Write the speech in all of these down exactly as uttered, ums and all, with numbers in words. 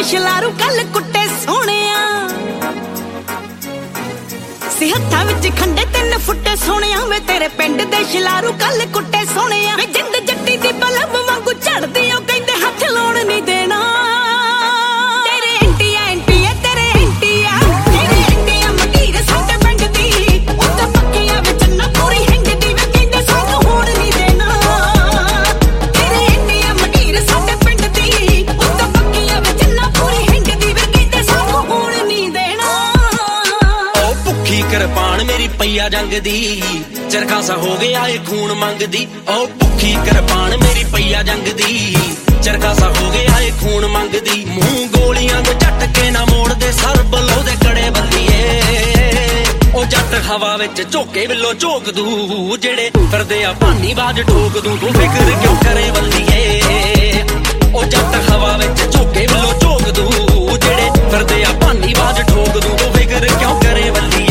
ਸ਼ਲਾਰੂ ਕੱਲ ਕੁੱਟੇ ਸੋਹਣਿਆ ਸੀ ਹੱਥਾਂ ਵਿੱਚ ਖੰਡੇ ਤਿੰਨ ਫੁੱਟੇ ਸੋਹਣਿਆ ਵੇ ਤੇਰੇ ਪਿੰਡ ਦੇ ਸ਼ਲਾਰੂ ਕੱਲ ਕੁੱਟੇ ਸੋਹਣਿਆ ਵੇ ਜਿੰਦ ਜੱਟੀ ਦੀ ਬਲਬ ਵਾਂਗੂ ਝੜਦੀ ਉਹ ਕਹਿੰਦੇ ਹੱਥ ਲਾਉਣ ਨਹੀਂ ਦੇਣਾ ਤੇਰੇ ਇੰਟੀਆ ਇੰਟੀਆ ਤੇਰੇ ਇੰਟੀਆ ਤੇਰੇ ਇੰਟੀਆ ਮਟੀਰ ਸਾਡੇ ਪਿੰਡ ਦੀ ਉੱਤੇ ਪੱਕੀਆਂ ਵਿੱਚ ਨਾ ਪੂਰੀ ਹਿੰਗਦੀ ਵੇ ਕਹਿੰਦੇ ਸਾਨੂੰ ਹੋਣ ਨਹੀਂ ਦੇਣਾ ਤੇਰੇ ਇੰਟੀਆ ਮਟੀਰ ਸਾਡੇ ਪਿੰਡ ਦੀ ਉੱਤੇ ਪੱਕੀਆਂ ਵਿੱਚ ਨਾ ਪੂਰੀ ਹਿੰਗਦੀ ਵੇ ਕਹਿੰਦੇ ਸਾਨੂੰ ਹੋਣ ਨਹੀਂ ਦੇਣਾ ਉਹ ਭੁੱਖੀ ਕਿਰਪਾਨ ਮੇਰੀ ਪਈਆ ਜੰਗ ਦੀ ਚਰਖਾਸਾ ਹੋ ਗਿਆ ਏ ਖੂਨ ਮੰਗਦੀ ਉਹ ਭੁੱਖੀ ਕਿਰਪਾਨ ਮੇਰੀ ਪਈਆ ਜੰਗ ਦੀ ਚਰਖਾਸਾ ਹੋ ਗਿਆ ਏ ਖੂਨ ਮੰਗਦੀ ਮੂੰਹ ਗੋਲੀਆਂ ਦੇ ਝਟਕੇ ਨਾ ਮੋੜਦੇ ਸਰ ਬਲੋ ਦੇ ਕੜੇ ਬੱਲੀਏ ਉਹ ਜੱਟ ਹਵਾ ਵਿੱਚ ਝੋਕੇ ਵੱਲੋਂ ਝੋਕ ਦੂ ਜਿਹੜੇ ਫਿਰਦੇ ਆ ਭਾਨੀ ਬਾਜ ਠੋਕ ਦੂ ਤੂੰ ਫਿਕਰ ਕਿਉਂ ਕਰੇ ਬੱਲੀਏ ਉਹ ਜੱਟ ਹਵਾ ਵਿੱਚ ਝੋਕੇ ਵੱਲੋਂ ਝੋਕ ਦੂ ਜਿਹੜੇ ਫਿਰਦੇ ਆ ਭਾਨੀ ਬਾਜ ਠੋਕ ਦੂ ਤੂੰ ਫਿਕਰ ਕਿਉਂ ਕਰੇ ਬੱਲੀਏ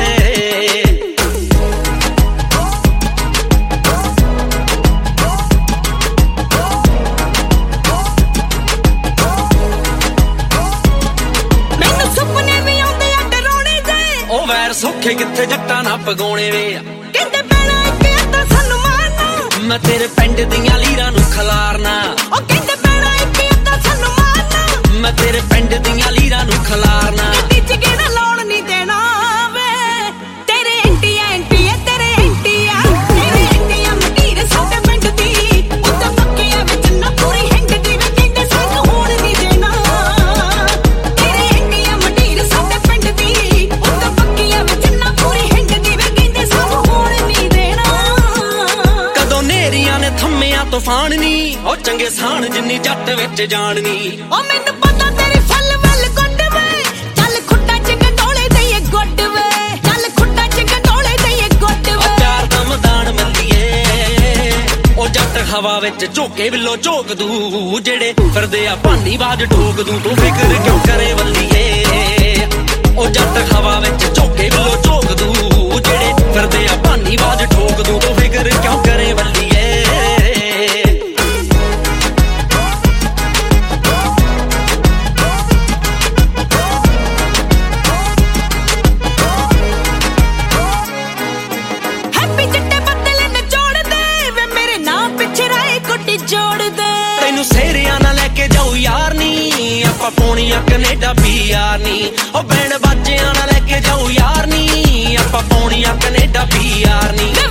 ਸੌਖੇ ਕਿੱਥੇ ਜੱਟਾਂ ਨਾ ਪਗਾਉਣੇ ਵੇ ਕਹਿੰਦੇ ਪੈਣਾ ਇੱਕ ਅੱਧਾ ਸਾਨੂੰ ਮਾਰਨਾ ਮੈਂ ਤੇਰੇ ਪਿੰਡ ਦੀਆਂ ਲੀਰਾਂ ਨੂੰ ਖਲਾਰਨਾ ਉਹ ਕਹਿੰਦੇ ਪੈਣਾ ਇੱਕ ਅੱਧਾ ਸਾਨੂੰ ਮਾਰਨਾ ਮੈਂ ਤੇਰੇ ਪਿੰਡ ਦੀਆਂ ਲੀਰਾਂ ਨੂੰ ਖਲਾਰਨਾ ਟੀਚ ਗੇੜਾ ਲਾਉਣ ਨਹੀਂ ਦੇਣਾ ਵੇ ਤੇਰੇ ਇੰਟੀਆ ਇੰਟੀਆ ਤੇਰੇ ਇੰਟੀਆ ਤੇਰੇ ਇੰਟੀਆ ਮਟੀਰ ਸਾਡੇ ਪਿੰਡ ਦੀ ਉੱਤੇ ਪੱਕੀਆਂ ਵਿੱਚ ਨਾ ਪੂਰੀ ਹਿੰਗਦੀ ਵੇ ਕਹਿੰਦੇ ਸਾਨੂੰ ਹੋਣ ਨਹੀਂ ਦੇਣਾ ਤੇਰੇ ਇੰਟੀਆ ਮਟੀਰ ਸਾਡੇ ਪਿੰਡ ਦੀ ਉੱਤੇ ਪੱਕੀਆਂ ਵਿੱਚ ਨਾ ਪੂਰੀ ਹਿੰਗਦੀ ਵੇ ਕਹਿੰਦੇ ਸਾਨੂੰ ਹੋਣ ਨਹੀਂ ਦੇਣਾ ਕਦੋਂ ਨੇਰੀਆਂ ਨੇ ਥੰਮਿਆ ਤੂਫਾਨ ਨੀ ਉਹ ਚੰਗੇ ਸਾਣ ਜਿੰਨੀ ਜੱਟ ਵਿੱਚ ਜਾਣ ਨੀ ਉਹ ਮੈਨੂੰ ਪਤਾ ਤੇਰੀ ਫੱਲ ਵੱਲ ਗੁੱਡ ਵੇ ਚੱਲ ਖੁੱਟਾਂ ਚ ਗੰਡੋਲੇ ਦਈਏ ਗੁੱਡ ਵੇ ਚੱਲ ਖੁੱਟਾਂ ਚ ਗੰਡੋਲੇ ਦਈਏ ਗੁੱਡ ਵੇ ਉਹ ਪਿਆਰ ਦਾ ਮੈਦਾਨ ਮੱਲੀਏ ਉਹ ਜੱਟ ਹਵਾ ਵਿੱਚ ਝੋਕੇ ਵੱਲੋਂ ਝੋਕ ਦੂ ਜਿਹੜੇ ਫਿਰਦੇ ਆ ਭਾਨੀ ਬਾਜ ਠੋਕ ਦੂ ਤੂੰ ਫਿਕਰ ਕਿਉਂ ਕਰੇ ਬੱਲੀਏ ਉਹ ਜੱਟ ਹਵਾ ਵਿੱਚ ਝੋਕੇ ਵੱਲੋਂ ਝੋਕ ਦੂ ਜਿਹੜੇ ਫਿਰਦੇ ਆ ਭਾਨੀ ਬਾਜ ਠੋਕ ਦੂ ਤੂੰ ਫਿਕਰ ਕਿਉਂ ਕਰੇ ਬੱਲੀਏ ਤੈਨੂੰ ਸੇਰਿਆਂ ਨਾਲ ਲੈ ਕੇ ਜਾਊ ਯਾਰ ਨੀ ਆਪਾਂ ਪੌਣੀਆਂ ਕੈਨੇਡਾ ਪੀਆਰ ਨੀ ਉਹ ਬੈਂਡ ਬਾਜਿਆਂ ਨਾਲ ਲੈ ਕੇ ਜਾਊ ਯਾਰ ਨੀ ਆਪਾਂ ਪੌਣੀਆਂ ਕੈਨੇਡਾ ਪੀਆਰ ਨੀ